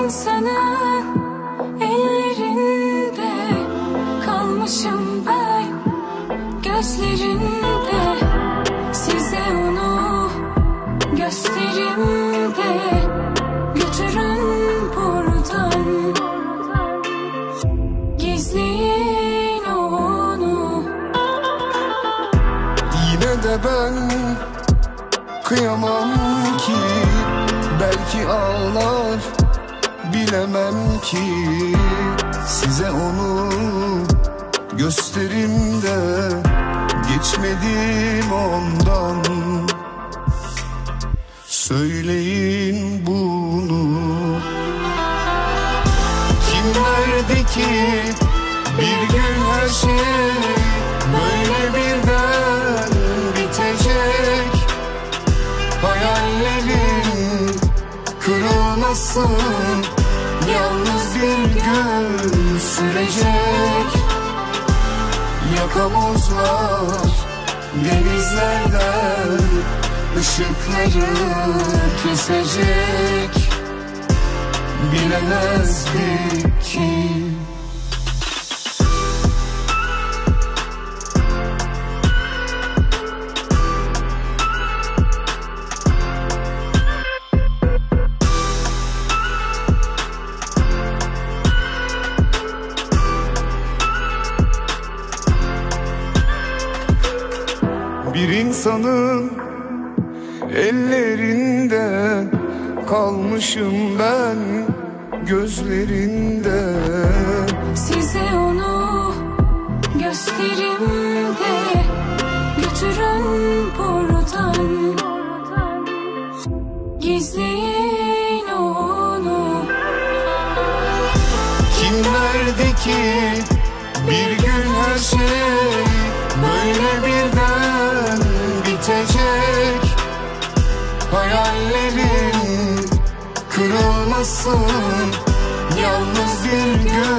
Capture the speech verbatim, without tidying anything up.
insanın ellerinde kalmışım ben, gözlerinde. Size onu göstereyim de götürün buradan. Gizleyin onu. Yine de ben kıyamam ki, belki ağlar bilemem ki. Size onu gösterim de geçmedim ondan. Söyleyin bunu. Kim derdi ki bir gün her şey böyle birden bitecek? Hayallerin kırılmasın, yalnız bir gün sürecek. Yakamozlar denizlerden ışıkları kesecek. Bilemezdik ki. Bir insanın ellerinde kalmışım ben, gözlerinde. Size onu göstereyim de götürün buradan. Gizleyin onu. Kim derdi ki bir gün her şey böyle birden bitecek? Hayallerin kırılmasın, yalnız bir gün